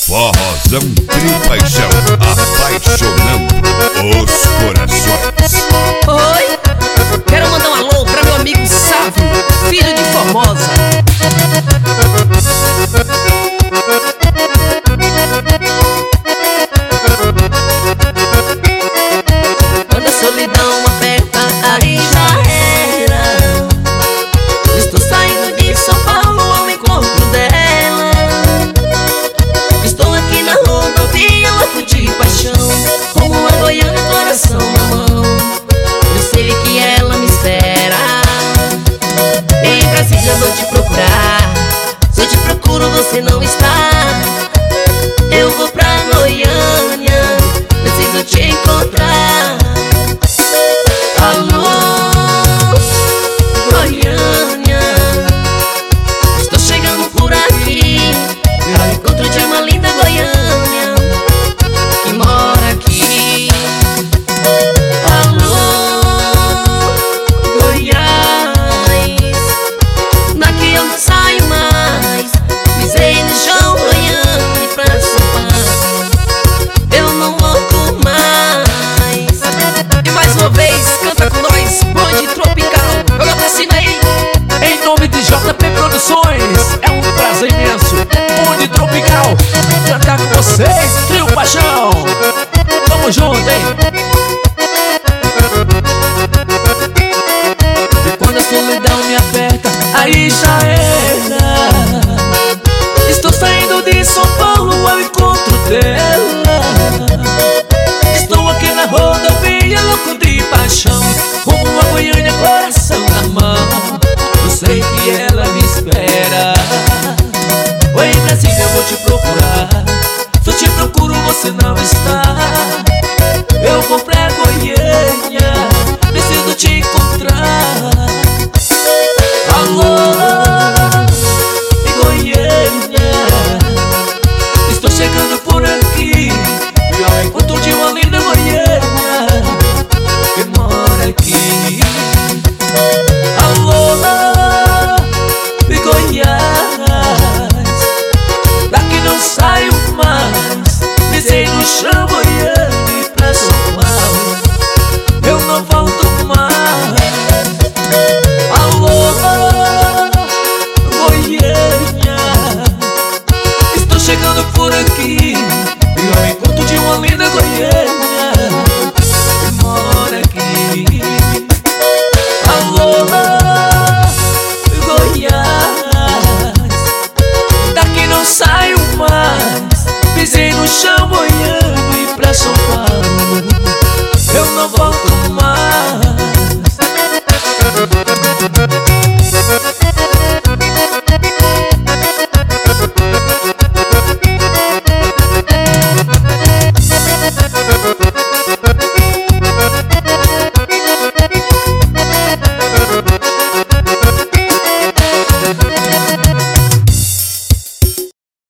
Forrozão Trio Paixão, apaixonando os corações. Oi, quero mandar um alô pra meu amigo Sávio, filho de Formosa. Quando a solidão aperta, aí já era. Estou saindo de São Paulo ao encontro dela. Estou aqui na rodovia, louco de paixão, com uma Goiânia, coração na mão. Eu sei que ela me espera. Em Brasília vou te procurar. Se eu te procuro você não está. Eu vou pra Goiânia, preciso te encontrar. Alô, Goiânia, estou chegando por aqui ao encontro de uma linda Goiânia que mora aqui. Alô, Goiás, daqui eu não saio mais. Pisei no chão, Goiânia, e pra São Paulo eu não volto mais. E mais uma vez, canta com nós, Bonde Tropical. Joga pra cima aí. Em nome de JP Produções, é um prazer imenso. Bonde Tropical, cantar com vocês, Trio Paixão. Tamo junto, hein? E quando a solidão me aperta, aí já era. Estou saindo de São Paulo ao encontro dela. Estou aqui na rodovia, louco de paixão, rumo a Goiânia, coração na mão. Eu sei que ela me espera. Oi, em Brasília eu vou te procurar. Se eu te procuro você não está. Eu vou pra Goiânia, preciso te encontrar. Alô, Goiânia, estou chegando por aqui ao encontro de uma linda Goiânia que mora aqui. Alô, Goiás, daqui não saio mais. Pisei no chão, Goiânia, e pra São Paulo eu não volto mais. Alô, Goiânia, estou chegando por aqui ao encontro de uma linda Goiânia que mora aqui. Alô, Goiás, daqui não saio mais. Pisei no chão, Goiânia, e pra São Paulo eu não volto mais.